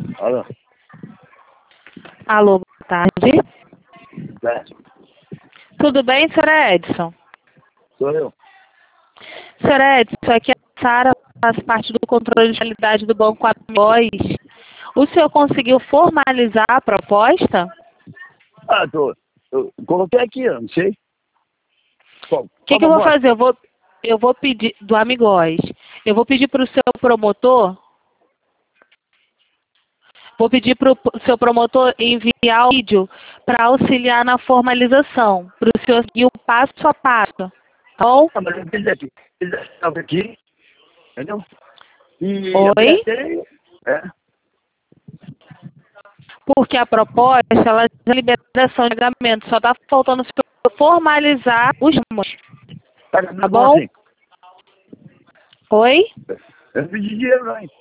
Alô? Alô, boa tarde. É, Tudo bem, Sr. Edson? sou eu. Sr. Edson, aqui é a Sara, faz parte do controle de qualidade do Banco Amigóis. O senhor conseguiu formalizar a proposta? Ah, eu coloquei aqui, eu não sei. O que eu vou fazer? Eu vou pedir, do Amigóis, eu vou pedir para o seu promotor, seu promotor enviar o vídeo para auxiliar na formalização, para o senhor seguir o passo a passo, tá bom? Ah, mas eu estava aqui, entendeu? E Oi? apertei, é. Porque a proposta, ela é liberação de pagamento, só está faltando o senhor formalizar os termos, Tá tá como bom? assim? Oi? Eu não pedi dinheiro, não, hein?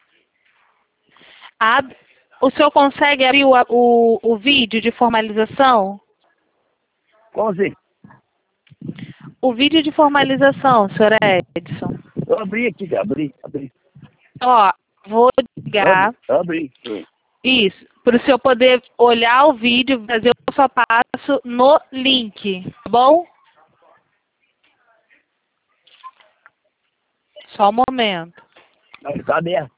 O senhor consegue abrir o vídeo de formalização? Como assim? O vídeo de formalização, senhor Edson. Eu abri aqui, já abri. Ó, vou ligar Abri. isso, para o senhor poder olhar o vídeo, fazer o passo a passo no link, tá bom? Só um momento. Mas tá aberto.